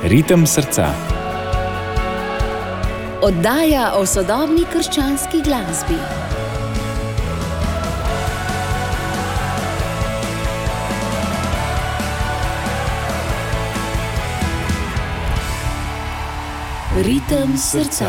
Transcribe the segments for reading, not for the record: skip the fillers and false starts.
Ritem srca. Oddaja o sodobni krščanski glasbi. Ritem srca.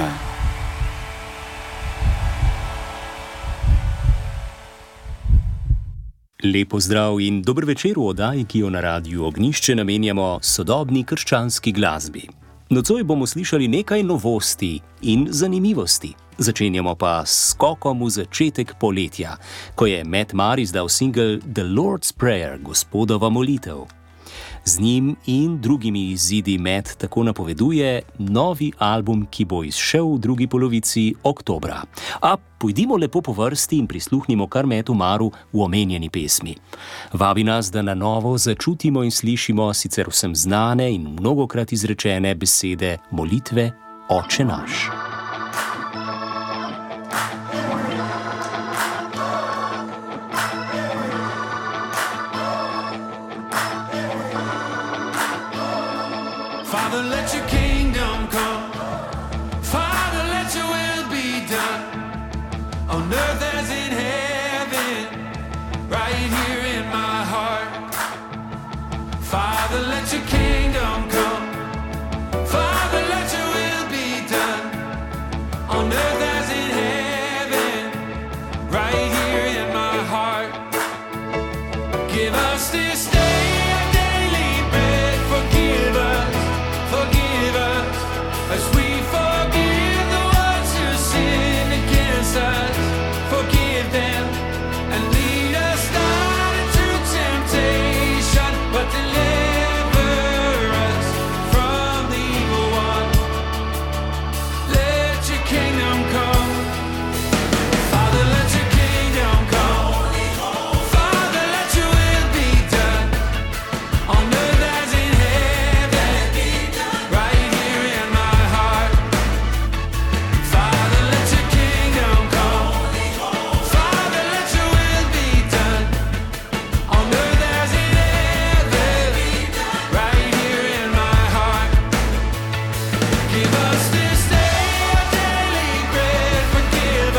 Lep pozdrav in dober večer v oddaji, ki jo na Radiu Ognjišče namenjamo sodobni krščanski glasbi. Nocoj bomo slišali nekaj novosti in zanimivosti. Začenjamo pa s skokom v začetek poletja, ko je Matt Marr izdal singel The Lord's Prayer, Gospodova molitev. Z njim in drugimi izidi Matt tako napoveduje novi album, ki bo izšel v drugi polovici oktobra. A pojdimo lepo po vrsti in prisluhnimo kar Mattu Marru v omenjeni pesmi. Vabi nas, da na novo začutimo in slišimo sicer vsem znane in mnogokrat izrečene besede molitve Oče naš. Father, let your kingdom come. Father, let your will be done on earth as in heaven, right here in my heart. Father, let your kingdom come. Father, let your will be done on earth as in heaven, right here in my heart. Give us this day our daily bread. Forgive us as we forgive the ones who sin against us. Forgive them and lead us not into temptation, but deliver us from the evil one. Let your kingdom come. Father, let your kingdom come. Father, let your will be done on earth as in heaven, right here in my heart. Father, let your kingdom come. Father, let your will be done on earth as in heaven, right here in my heart. Give us this day our daily bread. Forgive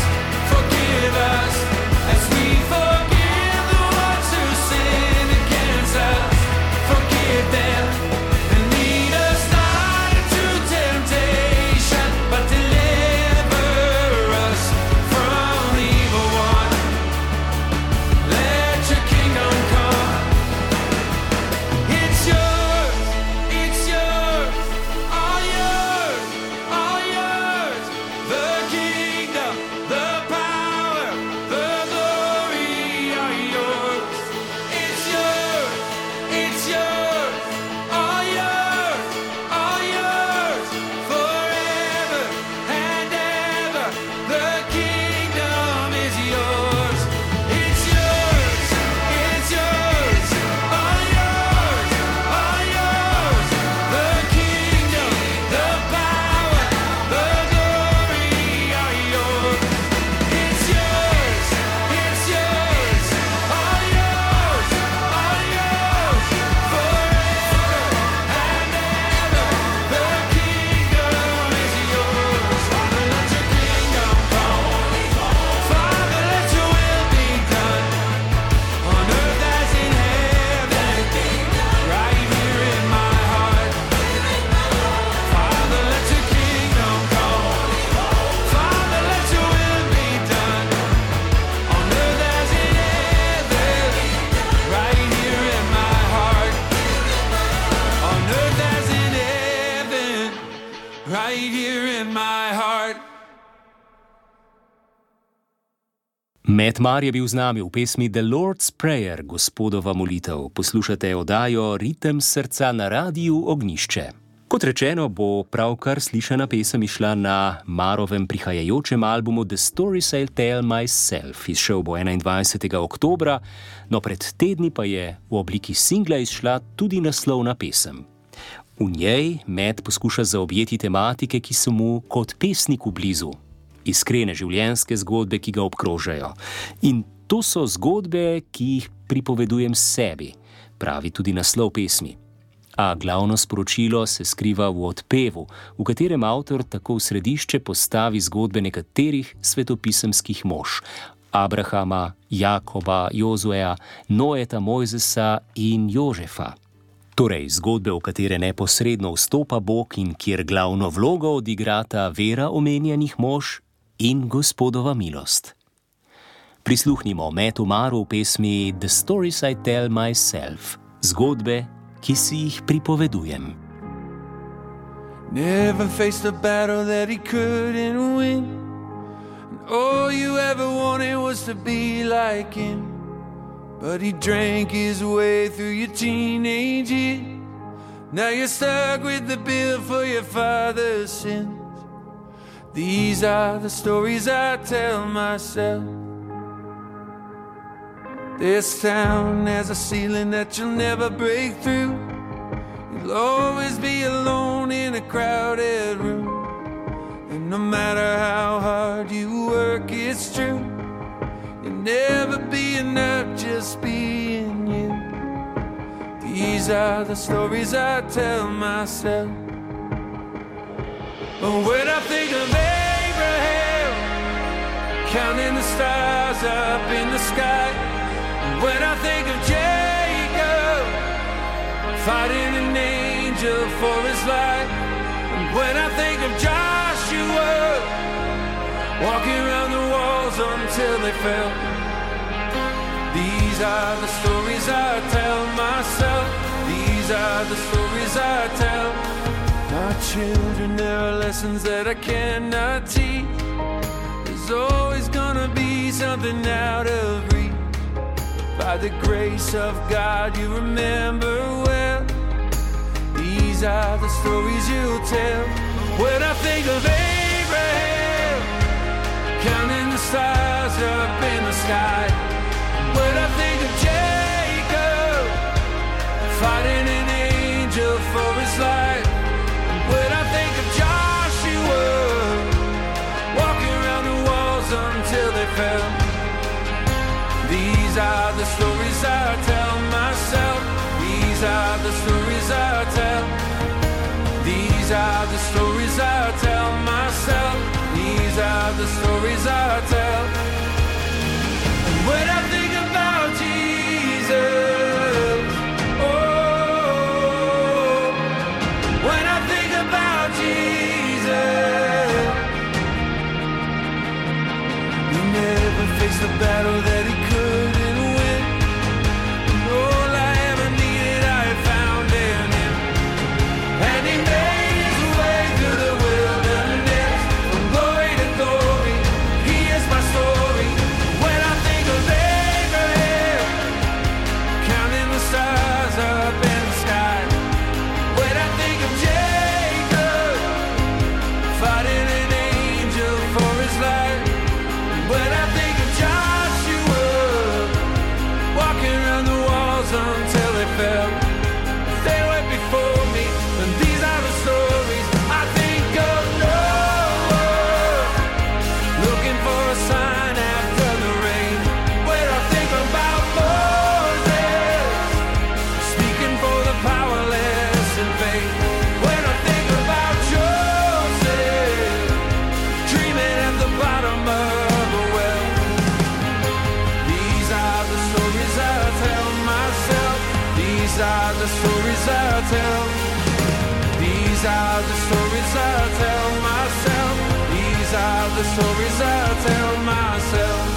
us as we forgive the ones who sin against us. Forgive them and lead us not into temptation, but deliver us from the evil one. Let your kingdom come. It's yours, all yours, all yours. The kingdom, the power, the glory are yours. It's yours, all yours, forever and ever. The kingdom is yours. It's yours, all yours, the kingdom, the power, the glory are yours. It's yours, all yours, forever and ever. The kingdom is yours. Father, let your kingdom come. Father, let your will be done on earth as in heaven, right here in my heart. Father, let your kingdom come. Father, let your will be done on earth as in heaven, right here in my heart. On earth as in heaven, right here in my heart. Matt Marr je bil z nami v pesmi The Lord's Prayer, Gospodova molitev. Poslušate oddajo Ritem srca na Radiu Ognjišče. Kot rečeno, bo pravkar slišana pesem išla na Marrovem prihajajočem albumu The Stories I'll Tell Myself. Izšel bo 21. oktobra, no pred tedni pa je v obliki singla izšla tudi naslovna pesem. V njej Matt poskuša zaobjeti tematike, ki so mu kot pesniku blizu. Iskrene življenjske zgodbe, ki ga obkrožajo. In to so zgodbe, ki jih pripovedujem sebi, pravi tudi naslov pesmi. A glavno sporočilo se skriva v odpevu, v katerem avtor tako v središče postavi zgodbe nekaterih svetopisemskih mož: Abrahama, Jakoba, Jozueja, Noeta, Mojzesa in Jožefa. Torej, zgodbe, v katere neposredno vstopa Bog in kjer glavno vlogo odigrata vera omenjenih mož in Gospodova milost. Prisluhnimo Mattu Maru v pesmi The Stories I Tell Myself, zgodbe, ki si jih pripovedujem. Never faced a battle that he couldn't win. And all you ever wanted was to be like him. But he drank his way through your teenage years. Now you're stuck with the bill for your father's sins. These are the stories I tell myself. This town has a ceiling that you'll never break through. You'll always be alone in a crowded room. And no matter how hard you work, it's true, you'll never be enough just being you. These are the stories I tell myself. But when I think of Abraham, counting the stars up in the sky, when I think of Jacob, fighting an angel for his life, and when I think of Joshua, walking around the walls until they fell. These are the stories I tell myself. These are the stories I tell my children. There are lessons that I cannot teach. There's always gonna be something out of reach. By the grace of God you remember well. These are the stories you'll tell. When I think of Abraham, counting the stars up in the sky, when I think of Jacob, fighting an angel for his life, when I think of Joshua, walking around the walls until they fell. These are the stories I tell myself. These are the stories I tell. These are the stories I tell myself. These are the stories I tell. And when I think about Jesus, oh, when I think about Jesus, he never faced a battle that he couldn't win. And all I ever needed I had found in him. And he made his way through the wilderness, from glory to glory. He is my story. When I think of Abraham, counting the stars up in the sky, when I think of Jacob, fighting an angel for his life, when I think of Joshua, walking around the walls until they fell. They went before me, and these are the stories I think of Noah, looking for a sign after the rain. When I think about Moses, speaking for the powerless in faith. When I think about Joseph, dreaming at the bottom of a well. These are the stories I tell myself. These are the stories I tell. These are the stories I tell myself. These are the stories I tell myself.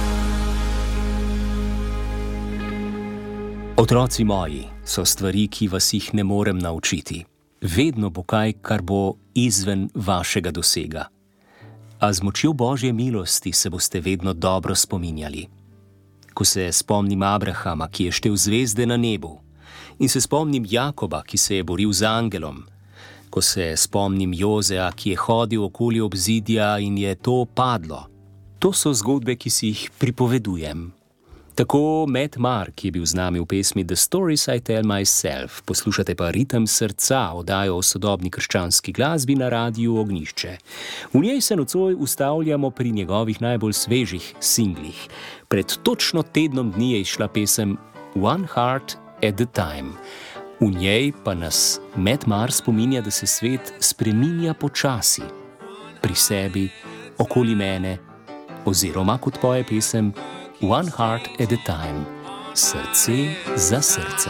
Otroci moji so stvari, ki vas jih ne morem naučiti. Vedno bo kaj, kar bo izven vašega dosega. A z močjo Božje milosti se boste vedno dobro spominjali. Ko se spomnim Abrahama, ki je štel zvezde na nebu, in se spomnim Jakoba, ki se je boril z angelom, ko se spomnim Jozeja, ki je hodil okoli obzidja in je to padlo. To so zgodbe, ki si jih pripovedujem. Tako Matt Mar, ki je bil z nami v pesmi The Stories I Tell Myself, poslušate pa Ritem srca, oddajo o sodobni krščanski glasbi na Radiu Ognjišče. V njej se nocoj ustavljamo pri njegovih najbolj svežih singlih. Pred točno tednom dni je izšla pesem One Heart at a Time. V njej pa nas Matt Maher spominja, da se svet spreminja počasi, pri sebi, okoli mene, oziroma kot poje pesem One Heart at a Time, srce za srce.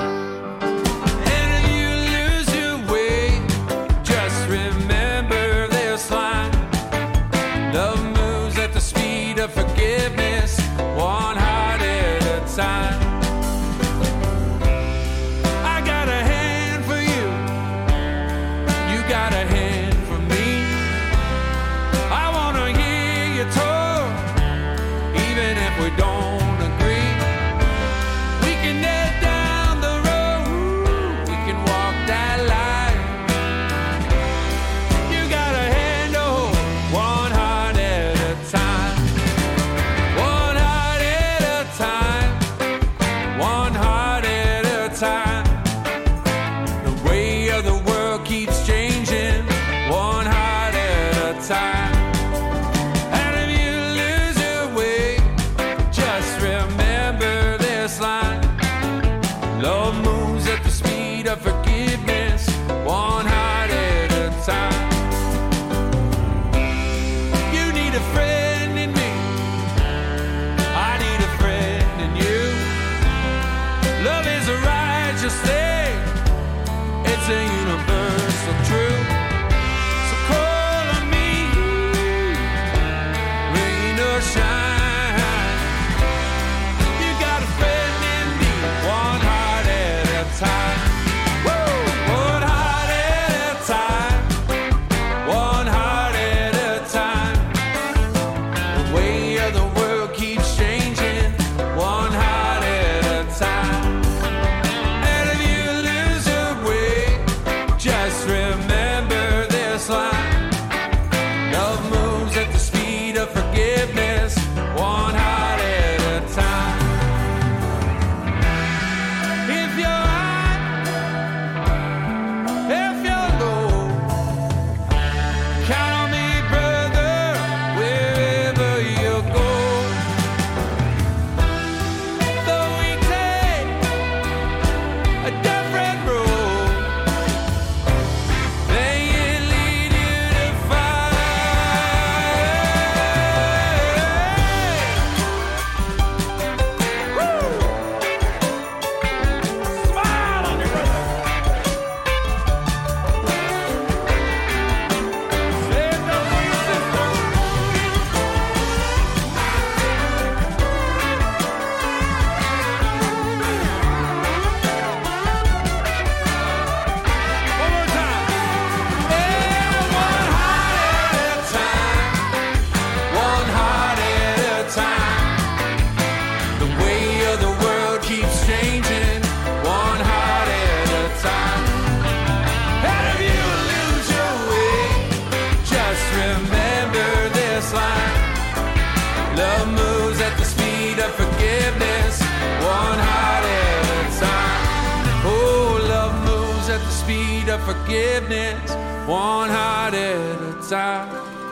Forgiveness, one heart at a time.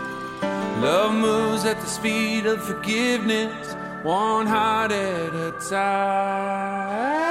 Love moves at the speed of forgiveness, one heart at a time.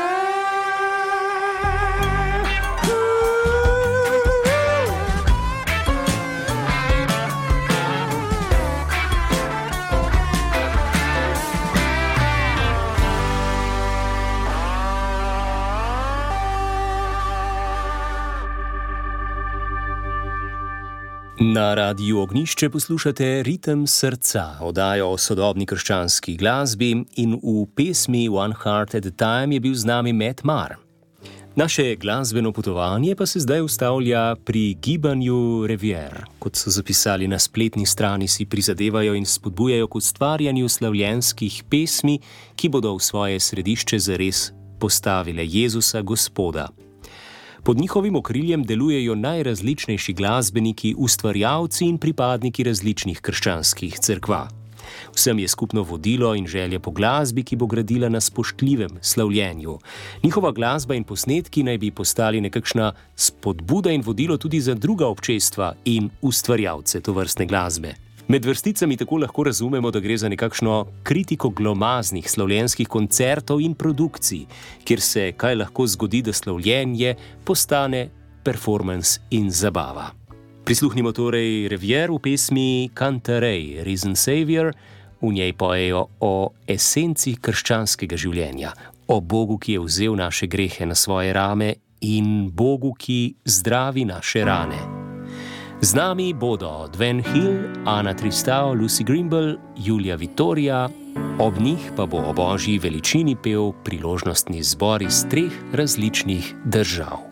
Na Radiu Ognjišče poslušate Ritem srca, oddajo o sodobni krščanski glasbi, in v pesmi One Heart at a Time je bil z nami Matt Maher. Naše glasbeno potovanje pa se zdaj ustavlja pri gibanju Revier. Kot so zapisali na spletni strani, si prizadevajo in spodbujajo k ustvarjanju slavljenskih pesmi, ki bodo v svoje središče zares postavile Jezusa Gospoda. Pod njihovim okriljem delujejo najrazličnejši glasbeniki, ustvarjalci in pripadniki različnih krščanskih cerkva. Vsem je skupno vodilo in želja po glasbi, ki bo gradila na spoštljivem slavljenju. Njihova glasba in posnetki naj bi postali nekakšna spodbuda in vodilo tudi za druga občestva in ustvarjalce tovrstne glasbe. Med vrsticami tako lahko razumemo, da gre za nekakšno kritiko glomaznih slovenskih koncertov in produkcij, kjer se kaj lahko zgodi, da slovljenje postane performance in zabava. Prisluhnimo torej Revier v pesmi Cantarej, Risen Savior. V njej pojejo o esenci krščanskega življenja, o Bogu, ki je vzel naše grehe na svoje rame in Bogu, ki zdravi naše rane. Z nami bodo Dven Hill, Ana Tristao, Lucy Grimble, Julija Vittoria, ob njih pa bo o Božji veličini pel priložnostni zbor iz 3 različnih držav.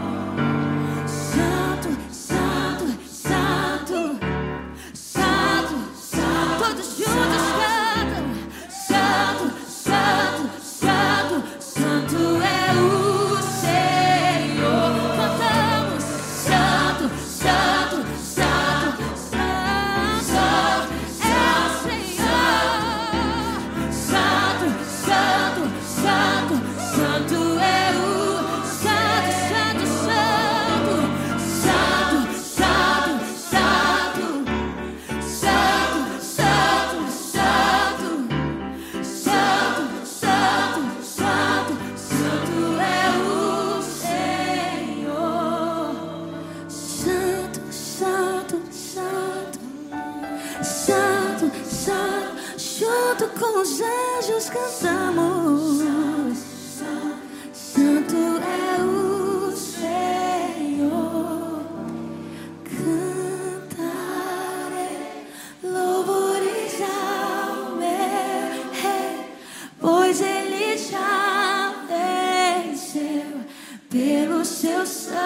Santo, pelo seu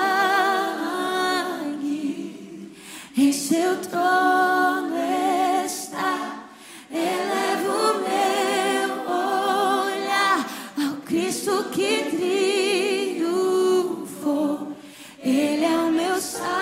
sangue, em seu trono está. Elevo o meu olhar ao Cristo que triunfou. Ele é o meu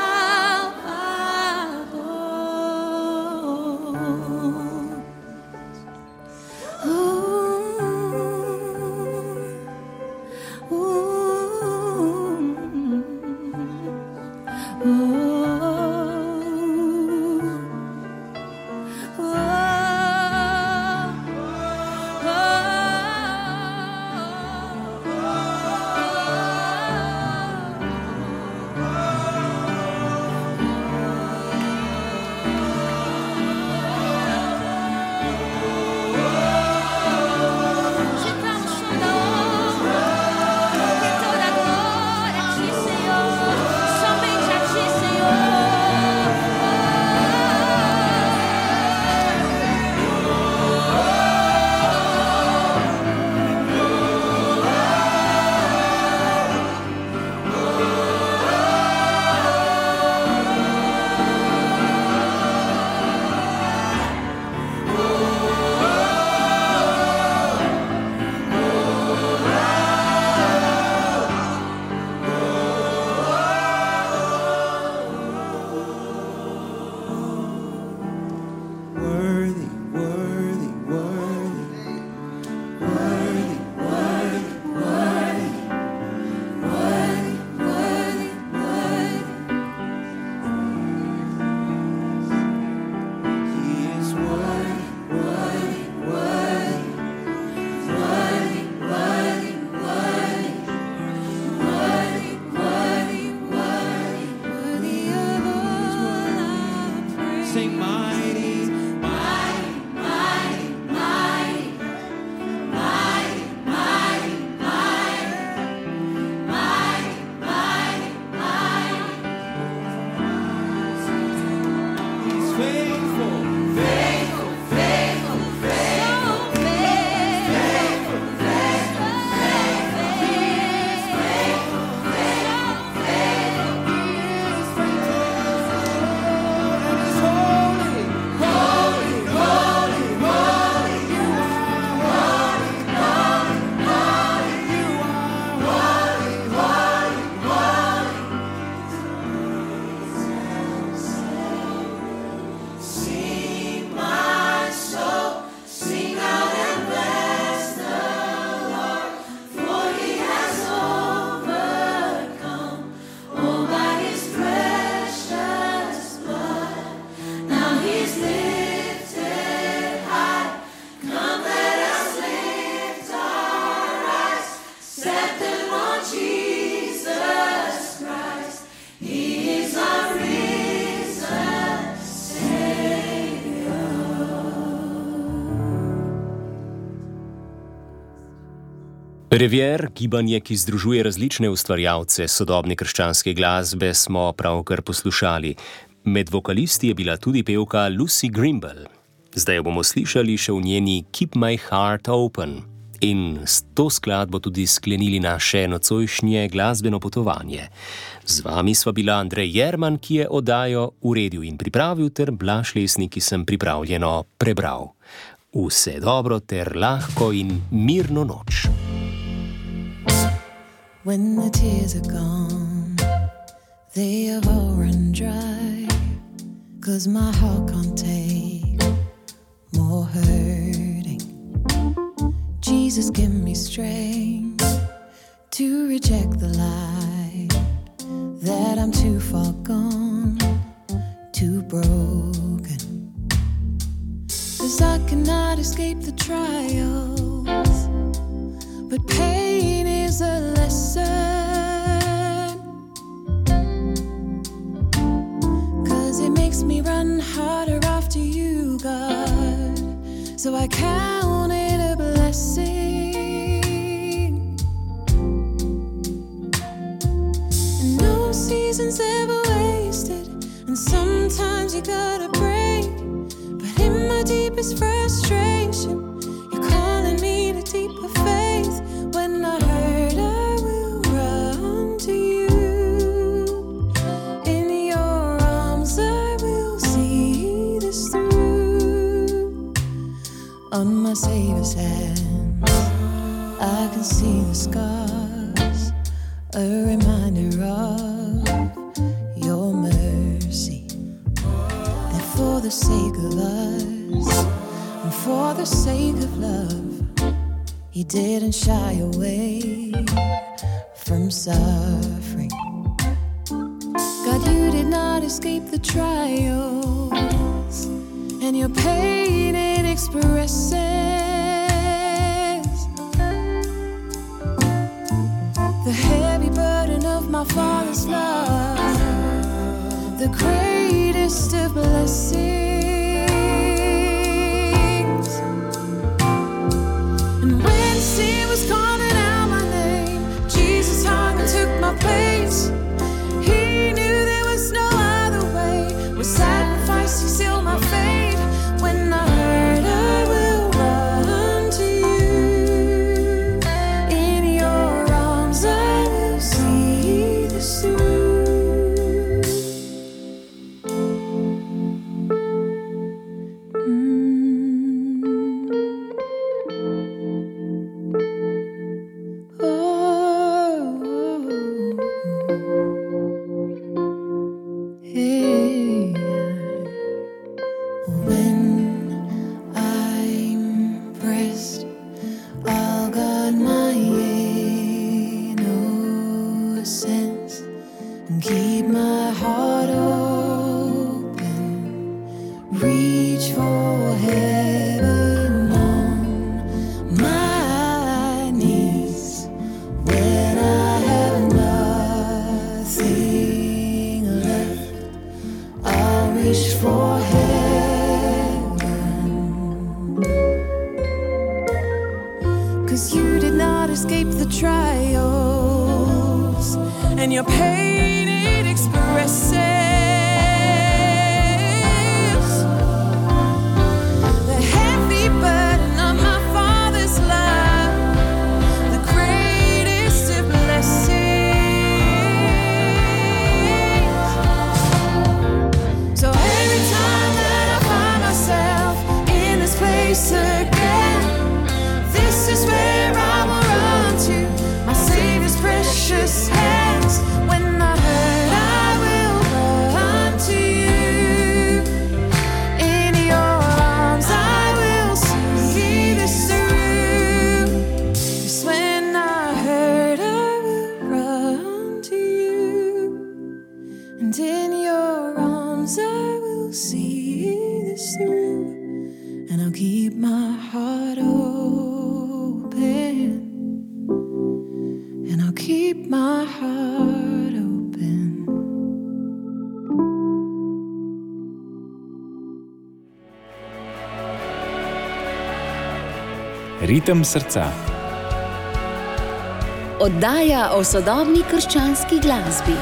Revier, gibanje, ki združuje različne ustvarjalce sodobne krščanske glasbe, smo pravkar poslušali. Med vokalisti je bila tudi pevka Lucy Grimble. Zdaj jo bomo slišali še v njeni Keep My Heart Open. In s to skladbo tudi sklenili naše nocojšnje glasbeno potovanje. Z vami sva bila Andrej Jerman, ki je oddajo uredil in pripravil, ter Blaž Lesnik, ki sem pripravljeno prebral. Vse dobro ter lahko in mirno noč. When the tears are gone, they have all run dry, 'cause my heart can't take more hurting. Jesus, give me strength to reject the lie that I'm too far gone, too broken. 'Cause I cannot escape the trials, but pain is a lesson. 'Cause it makes me run harder after you, God. So I count it a blessing. And no season's ever wasted, and sometimes you gotta break. But in my deepest frustration, you're calling me to deeper faith. When I hurt, I will run his hand. I can see the scars, a reminder of your mercy. That for the sake of us and for the sake of love, he didn't shy away from suffering. God, you did not escape the trials, and your pain it expresses the heavy burden of my Father's love, the greatest of blessings. And when sin was calling out my name, Jesus hung and took my place. He knew there was no other way. With sacrifice, he sealed my fate. When I heard I will run to you, in your arms I will see this through. And your pain it expresses the heavy burden of my Father's love, the greatest of blessings. So every time that I find myself in this place again, this is where I will run to, my Savior's precious hands. When I heard I will run to you, in your arms I will see this through. Yes, when I heard I will run to you, and in your arms I will see this through. And I'll keep my heart open, and I'll keep my heart open. Ritem srca. Oddaja o sodobni krščanski glasbi.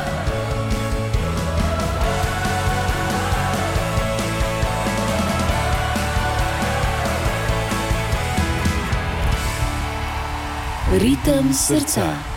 Ritem srca.